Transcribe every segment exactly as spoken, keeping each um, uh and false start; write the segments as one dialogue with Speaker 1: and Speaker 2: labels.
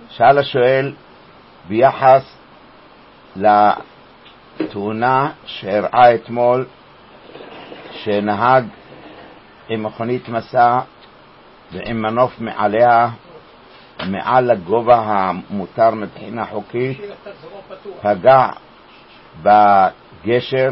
Speaker 1: שאל השואל ביחס לתאונה שהראה אתמול שנהג עם מכונית מסע ועם מנוף מעליה מעל הגובה המותר מבחינה חוקית, פגע בגשר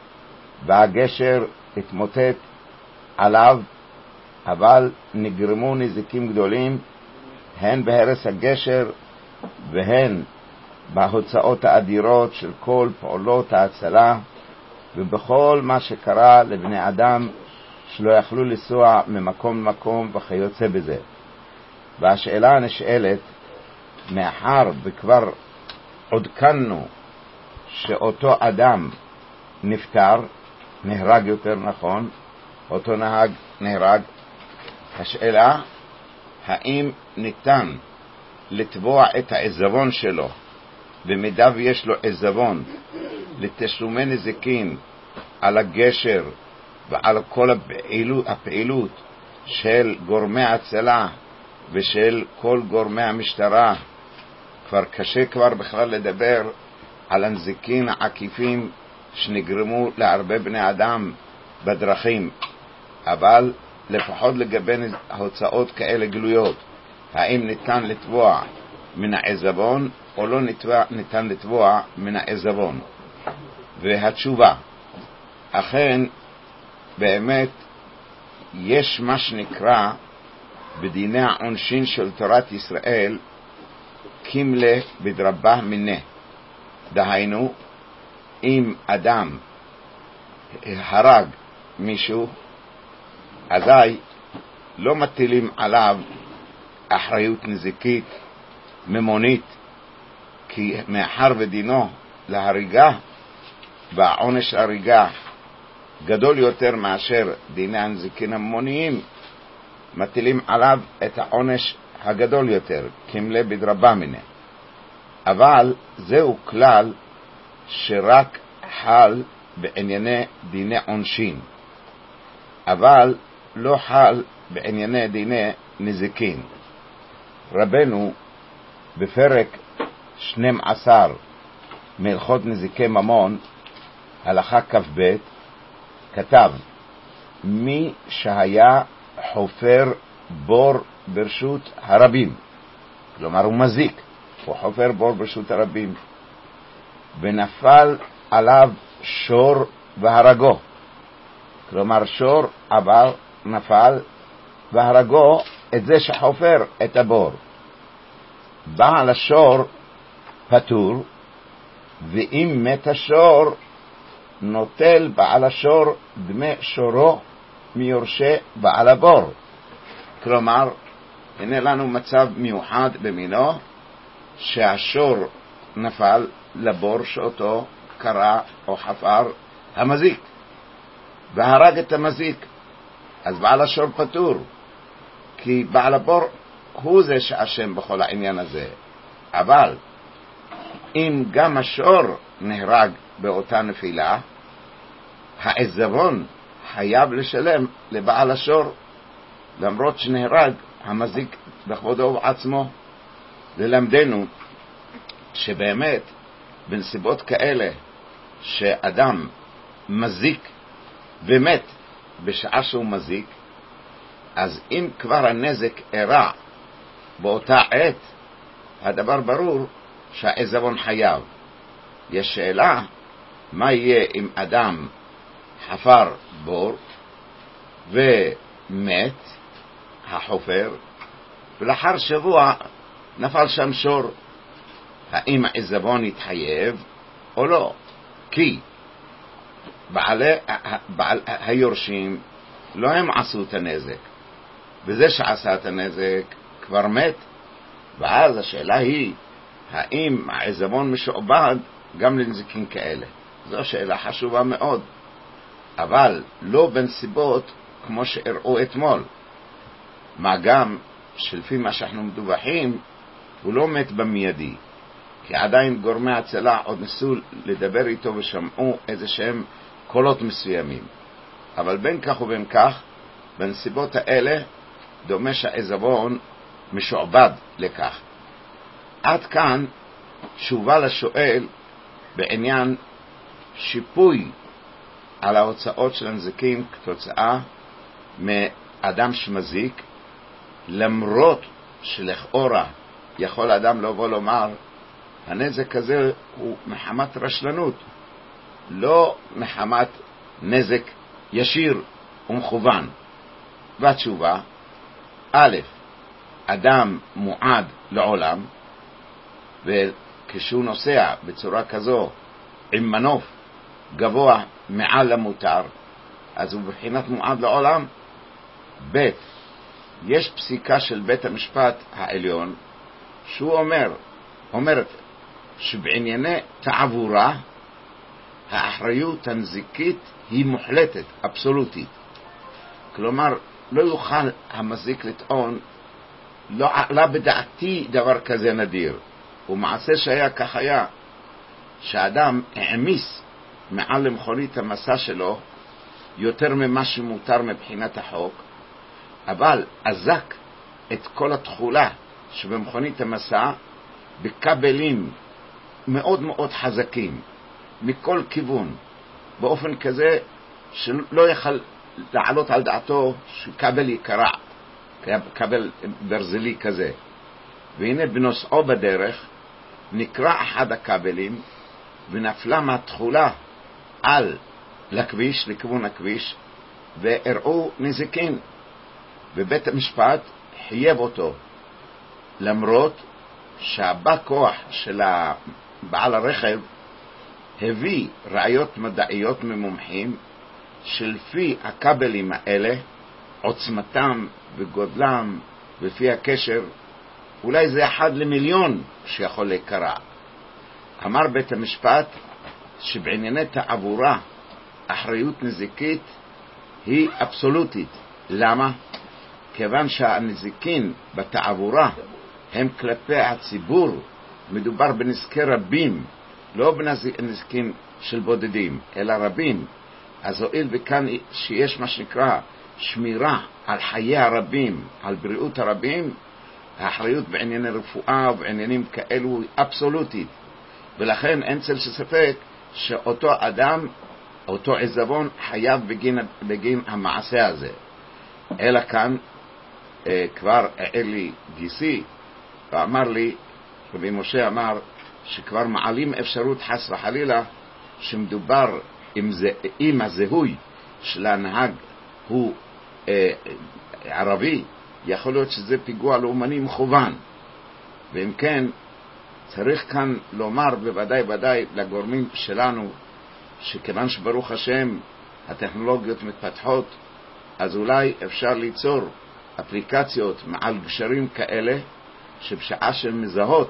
Speaker 1: והגשר התמוטט עליו, אבל נגרמו נזקים גדולים הן בהרס הגשר והן בהוצאות האדירות של כל פעולות ההצלה ובכל מה שקרה לבני אדם שלא יכלו לנסוע ממקום למקום וכיוצא בזה. והשאלה הנשאלת, מאחר וכבר עודכנו שאותו אדם נפטר, נהרג יותר נכון, אותו נהג נהרג, השאלה האם ניתן לתבוע את העזבון שלו במידה ויש לו עזבון לתשלומי נזיקין על הגשר ועל כל הפעילות, הפעילות של גורמי הצלה ושל כל גורמי המשטרה. כבר קשה כבר בכלל לדבר על הנזיקין העקיפים שנגרמו להרבה בני אדם בדרכים, אבל לפחות לגבי הוצאות כאלה גלויות, האם ניתן לתבוע מן העזבון או לא ניתן לתבוע מן העזבון? והתשובה, אכן באמת יש מה שנקרא בדיני העונשין של תורת ישראל קימלה בדרבה מינה. דהיינו, אם אדם הרג מישהו, אזי לא מטילים עליו אחריות נזיקית ממונית, כי מאחר ודינו להריגה והעונש הריגה גדול יותר מאשר דיני הנזיקין הממוניים, מטילים עליו את העונש הגדול יותר, קימלה בדרבה מינה. אבל זהו כלל שרק חל בענייני דיני עונשין, אבל לא חל בענייני דיני נזיקין. רבנו בפרק שנים עשר מהלכות נזיקי ממון, הלכה כ"ב, כתב: מי שהיה חופר בור ברשות הרבים, כלומר הוא מזיק, הוא חופר בור ברשות הרבים, ונפל עליו שור והרגו, כלומר שור עבר, נפל והרגו את זה שחופר את הבור, בעל השור פטור, ואם מת השור נוטל בעל השור דמי שורו מיורשי בעל הבור. כלומר, הנה לנו מצב מיוחד במינו, שהשור נפל לבור שאותו קרא או חפר המזיק והרג את המזיק, אז בעל השור פטור, כי בעל הבור הוא זה שאשם בכל העניין הזה. אבל אם גם השור נהרג באותה נפילה, העזבון חייב לשלם לבעל השור, למרות שנהרג המזיק בכבודו ובעצמו. ללמדנו שבאמת בנסיבות כאלה שאדם מזיק ומת בשעה שהוא מזיק, אז אם כבר הנזק אירע באותה עת, הדבר ברור שהעזבון חייב. יש שאלה, מה יהיה אם אדם חפר בור ומת החופר, ולאחר שבוע נפל שם שור, האם העזבון יתחייב או לא? כי בעלי, בעל, היורשים לא הם עשו את הנזק, וזה שעשה את הנזק כבר מת, ואז השאלה היא, האם העזבון משועבד גם לנזקים כאלה? זו שאלה חשובה מאוד, אבל לא בנסיבות כמו שהראו אתמול, מה גם שלפי מה שאנחנו מדווחים הוא לא מת במיידי, כי עדיין גורמי הצלה עוד ניסו לדבר איתו ושמעו איזה שהם קולות מסוימים. אבל בין כך ובין כך, בנסיבות האלה דומה שהעזבון משועבד לכך. עד כאן תשובה לשואל בעניין שיפוי על ההוצאות של הנזקים כתוצאה מאדם שמזיק, למרות שלכאורה יכול אדם לבוא לומר הנזק הזה הוא מחמת רשלנות, לא מחמת נזק ישיר ומכוון. והתשובה, א', אדם מועד לעולם, וכשהוא נוסע בצורה כזו עם מנוף גבוה מעל המותר, אז הוא בבחינת מועד לעולם. ב', יש פסיקה של בית המשפט העליון שהוא אומר, אומרת שבענייני תעבורה האחריות הנזיקית היא מוחלטת, אבסולוטית. כלומר, לא יוכל המזיק לטעון, לא עלה בדעתי דבר כזה נדיר. ומעשה שהיה כך היה, שהאדם העמיס מעל למכונית המסע שלו יותר ממה שמותר מבחינת החוק, אבל עזק את כל התחולה שבמכונית המסע בכבלים מאוד מאוד חזקים מכל כיוון, באופן כזה שלא יכל לעלות על דעתו שכבל יקרע, כבל ברזלי כזה. והנה בנוסעו בדרך נקרע אחד הכבלים ונפלה מהתחולה על לכביש, לכיוון הכביש, והראו נזיקין, ובית המשפט חייב אותו, למרות שהבא כוח של בעל הרכב הביא ראיות מדעיות ממומחים שלפי הכבלים האלה, עוצמתם וגודלם ולפי הקשר, אולי זה אחד למיליון שיכול להיקרע. אמר בית המשפט שבענייני תעבורה אחריות נזיקית היא אבסולוטית. למה? כיוון שהנזיקין בתעבורה הם כלפי הציבור, מדובר בנזקי רבים, לא בנזיקין של בודדים, אלא רבים. אז הואיל וכאן שיש מה שנקרא שמירה על חיי הרבים, על בריאות הרבים, האחריות בענייני רפואה ובעניינים כאלו היא אבסולוטית. ולכן אין צל ספק שאותו אדם, אותו עזבון, חייב בגין, בגין המעשה הזה. אלא כאן אה, כבר אלי גיסי ואמר לי, רבי משה אמר שכבר מעלים אפשרות חס וחלילה שמדובר עם, זה, עם הזהוי של הנהג הוא אה, ערבי, יכול להיות שזה פיגוע לאומני מכוון. ואם כן צריך כאן לומר בוודאי ודאי לגורמים שלנו שכיוון שברוך השם הטכנולוגיות מתפתחות, אז אולי אפשר ליצור אפליקציות מעל גשרים כאלה שבשעה שהן מזהות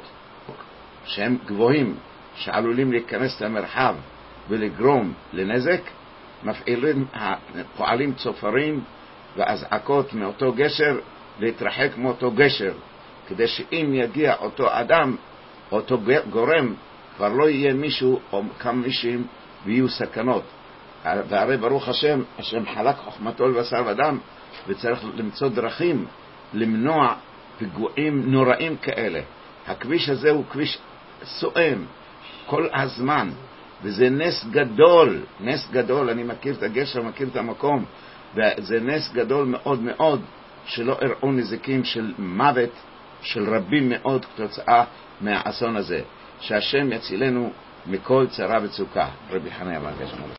Speaker 1: שהם גבוהים שעלולים להיכנס למרחב ולגרום לנזק, מפעילים, פועלים צופרים והזעקות מאותו גשר להתרחק מאותו גשר, כדי שאם יגיע אותו אדם, אותו גורם, כבר לא יהיה מישהו או כמה מישהם ויהיו סכנות. והרי ברוך השם, השם חלק חוכמתו לבשר ודם, וצריך למצוא דרכים למנוע פיגועים נוראים כאלה. הכביש הזה הוא כביש סואם כל הזמן, וזה נס גדול, נס גדול. אני מכיר את הגשר, מכיר את המקום, וזה נס גדול מאוד מאוד שלא הראו נזקים של מוות של רבים מאוד כתוצאה מהאסון הזה. שהשם יצילנו מכל צרה וצוקה. רבי חניה בן גשמול.